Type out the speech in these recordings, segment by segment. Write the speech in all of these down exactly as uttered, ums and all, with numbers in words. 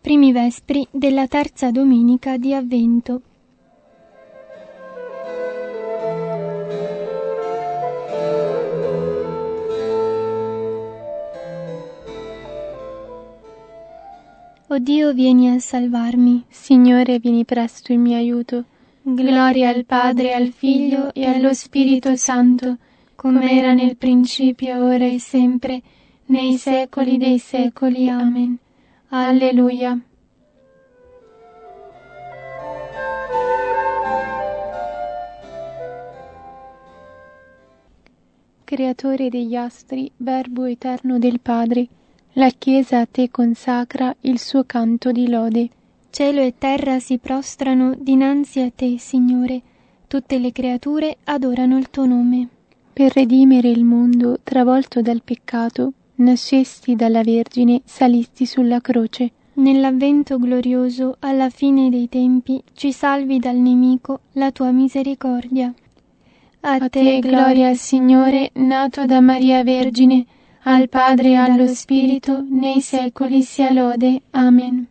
primi vespri della terza domenica di Avvento. O Dio, vieni a salvarmi. Signore, vieni presto in mio aiuto. Gloria al Padre, al Figlio e allo Spirito Santo, come era nel principio, ora e sempre, nei secoli dei secoli. Amen. Alleluia. Creatore degli astri, Verbo eterno del Padre, la Chiesa a te consacra il suo canto di lode. Cielo e terra si prostrano dinanzi a te, Signore. Tutte le creature adorano il tuo nome. Per redimere il mondo travolto dal peccato, nascesti dalla Vergine, salisti sulla croce. Nell'avvento glorioso, alla fine dei tempi, ci salvi dal nemico la tua misericordia. A, a te, gloria, Signore, nato da Maria Vergine, al Padre e allo Spirito, nei secoli sia lode. Amen.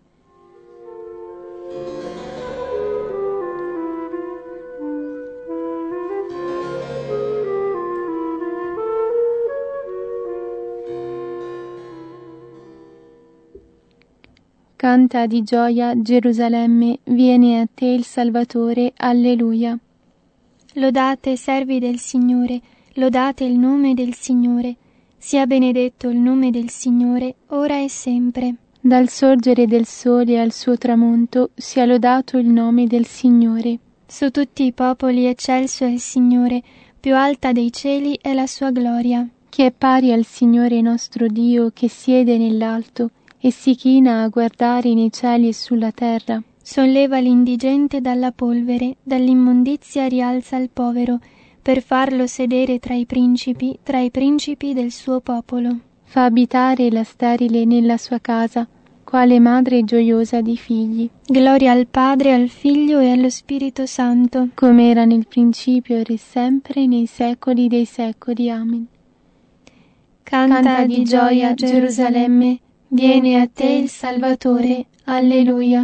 Canta di gioia, Gerusalemme, viene a te il Salvatore. Alleluia. Lodate, servi del Signore, lodate il nome del Signore. Sia benedetto il nome del Signore, ora e sempre. Dal sorgere del sole al suo tramonto, sia lodato il nome del Signore. Su tutti i popoli eccelso è il Signore, più alta dei cieli è la sua gloria. Chi è pari al Signore nostro Dio, che siede nell'alto, e si china a guardare nei cieli e sulla terra. Solleva l'indigente dalla polvere, dall'immondizia rialza il povero, per farlo sedere tra i principi, tra i principi del suo popolo. Fa abitare la sterile nella sua casa, quale madre gioiosa di figli. Gloria al Padre, al Figlio e allo Spirito Santo, come era nel principio, ora e sempre, nei secoli dei secoli. Amen. Canta, Canta di gioia, Gerusalemme, viene a te il Salvatore. Alleluia.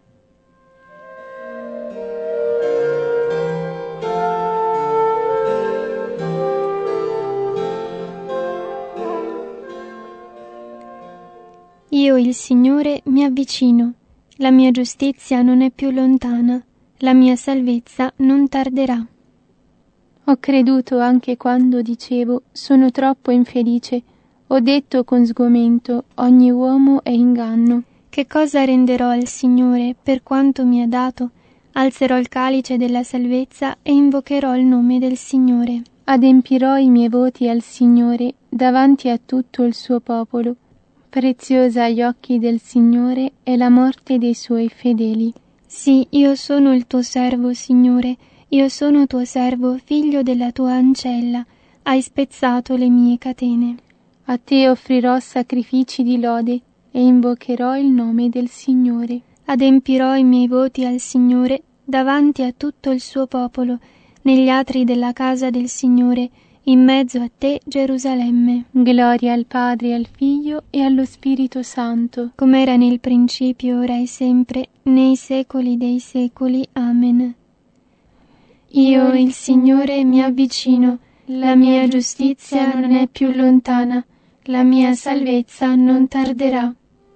Io, il Signore, mi avvicino, la mia giustizia non è più lontana, la mia salvezza non tarderà. Ho creduto anche quando dicevo, sono troppo infelice, ho detto con sgomento, ogni uomo è inganno. Che cosa renderò al Signore per quanto mi ha dato? Alzerò il calice della salvezza e invocherò il nome del Signore. Adempirò i miei voti al Signore davanti a tutto il suo popolo. Preziosa agli occhi del Signore è la morte dei suoi fedeli. Sì, io sono il tuo servo, Signore, io sono tuo servo, figlio della tua ancella, hai spezzato le mie catene. A te offrirò sacrifici di lode e invocherò il nome del Signore. Adempirò i miei voti al Signore davanti a tutto il suo popolo, negli atri della casa del Signore, in mezzo a te, Gerusalemme. Gloria al Padre, al Figlio e allo Spirito Santo, come era nel principio, ora e sempre, nei secoli dei secoli. Amen. Io, il Signore, mi avvicino, la mia giustizia non è più lontana, la mia salvezza non tarderà.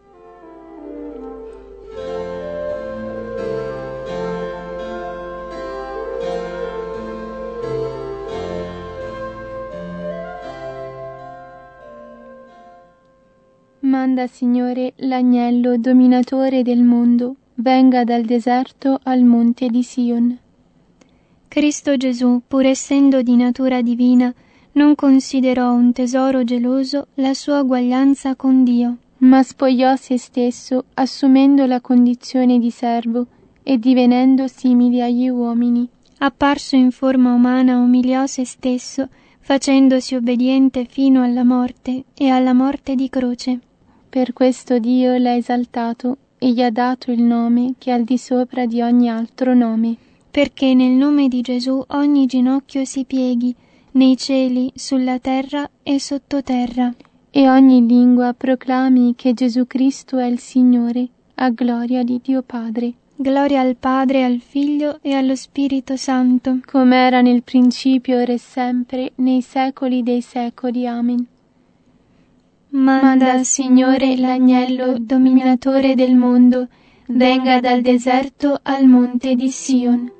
Manda, Signore, l'agnello dominatore del mondo, venga dal deserto al monte di Sion. Cristo Gesù, pur essendo di natura divina, non considerò un tesoro geloso la sua uguaglianza con Dio, ma spogliò se stesso, assumendo la condizione di servo e divenendo simile agli uomini. Apparso in forma umana, umiliò se stesso, facendosi obbediente fino alla morte e alla morte di croce. Per questo Dio l'ha esaltato e gli ha dato il nome che è al di sopra di ogni altro nome. Perché nel nome di Gesù ogni ginocchio si pieghi, nei cieli, sulla terra e sottoterra. E ogni lingua proclami che Gesù Cristo è il Signore, a gloria di Dio Padre. Gloria al Padre, al Figlio e allo Spirito Santo, come era nel principio, ora e sempre, nei secoli dei secoli. Amen. Manda, Signore, l'agnello dominatore del mondo, venga dal deserto al monte di Sion.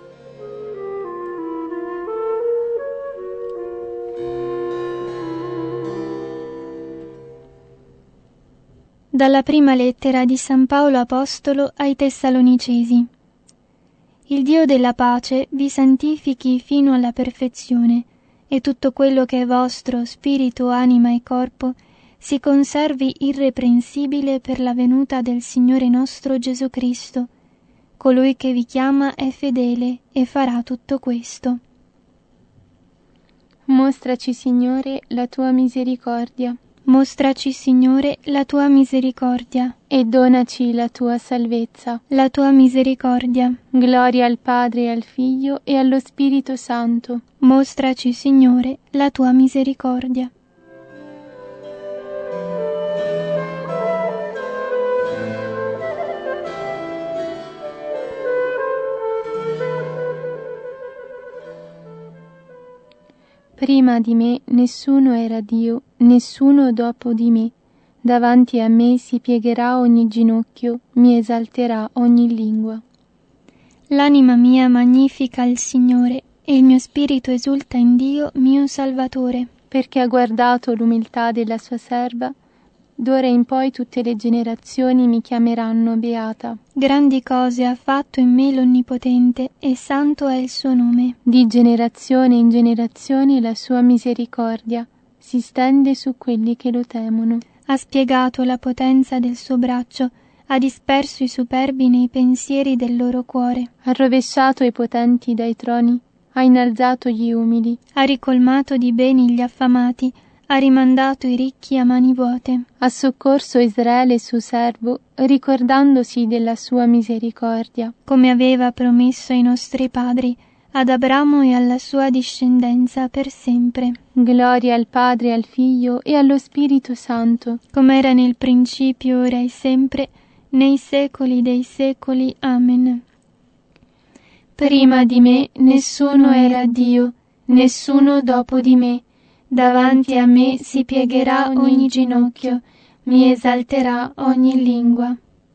Dalla prima lettera di San Paolo Apostolo ai Tessalonicesi. Il Dio della pace vi santifichi fino alla perfezione, e tutto quello che è vostro, spirito, anima e corpo, si conservi irreprensibile per la venuta del Signore nostro Gesù Cristo. Colui che vi chiama è fedele e farà tutto questo. Mostraci, Signore, la tua misericordia. Mostraci, Signore, la tua misericordia. E donaci la tua salvezza. La tua misericordia. Gloria al Padre, e al Figlio e allo Spirito Santo. Mostraci, Signore, la tua misericordia. Prima di me nessuno era Dio, nessuno dopo di me. Davanti a me si piegherà ogni ginocchio, mi esalterà ogni lingua. L'anima mia magnifica il Signore, e il mio spirito esulta in Dio, mio Salvatore. Perché ha guardato l'umiltà della sua serva. D'ora in poi tutte le generazioni mi chiameranno beata. Grandi cose ha fatto in me l'Onnipotente, e santo è il suo nome. Di generazione in generazione la sua misericordia si stende su quelli che lo temono. Ha spiegato la potenza del suo braccio, ha disperso i superbi nei pensieri del loro cuore. Ha rovesciato i potenti dai troni, ha innalzato gli umili. Ha ricolmato di beni gli affamati, ha rimandato i ricchi a mani vuote. Ha soccorso Israele suo servo, ricordandosi della sua misericordia. Come aveva promesso ai nostri padri, ad Abramo e alla sua discendenza per sempre. Gloria al Padre, al Figlio e allo Spirito Santo. Come era nel principio, ora e sempre, nei secoli dei secoli. Amen. Prima di me nessuno era Dio, nessuno dopo di me. Davanti a me si piegherà ogni ginocchio, mi esalterà ogni lingua.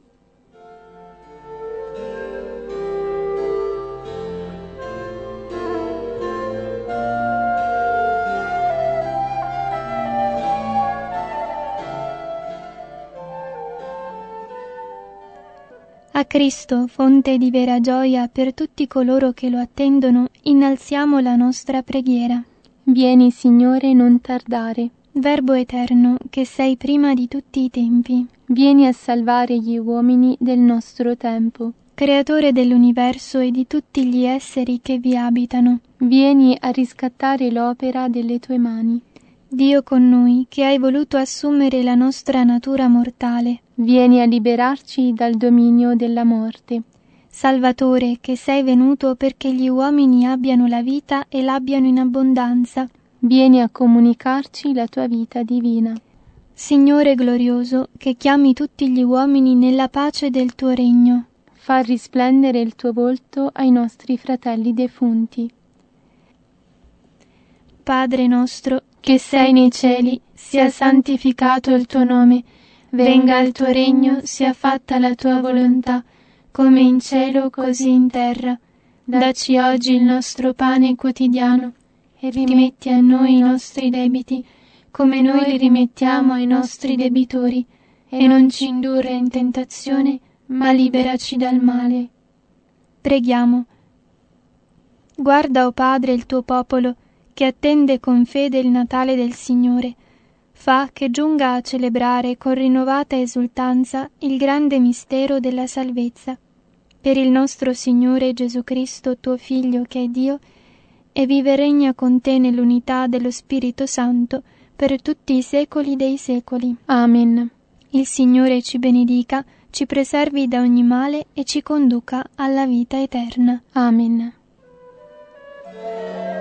A Cristo, fonte di vera gioia per tutti coloro che lo attendono, innalziamo la nostra preghiera. Vieni, Signore, non tardare. Verbo eterno, che sei prima di tutti i tempi, vieni a salvare gli uomini del nostro tempo. Creatore dell'universo e di tutti gli esseri che vi abitano, vieni a riscattare l'opera delle tue mani. Dio con noi, che hai voluto assumere la nostra natura mortale, vieni a liberarci dal dominio della morte. Salvatore, che sei venuto perché gli uomini abbiano la vita e l'abbiano in abbondanza, vieni a comunicarci la tua vita divina. Signore glorioso, che chiami tutti gli uomini nella pace del tuo regno, fa risplendere il tuo volto ai nostri fratelli defunti. Padre nostro, che sei nei cieli, sia santificato il tuo nome, venga il tuo regno, sia fatta la tua volontà, come in cielo così in terra. Dacci oggi il nostro pane quotidiano e rimetti a noi i nostri debiti, come noi li rimettiamo ai nostri debitori, e non ci indurre in tentazione, ma liberaci dal male. Preghiamo. Guarda, o Padre, il tuo popolo, che attende con fede il Natale del Signore. Fa che giunga a celebrare con rinnovata esultanza il grande mistero della salvezza. Per il nostro Signore Gesù Cristo, tuo Figlio, che è Dio, e vive e regna con te nell'unità dello Spirito Santo, per tutti i secoli dei secoli. Amen. Il Signore ci benedica, ci preservi da ogni male e ci conduca alla vita eterna. Amen.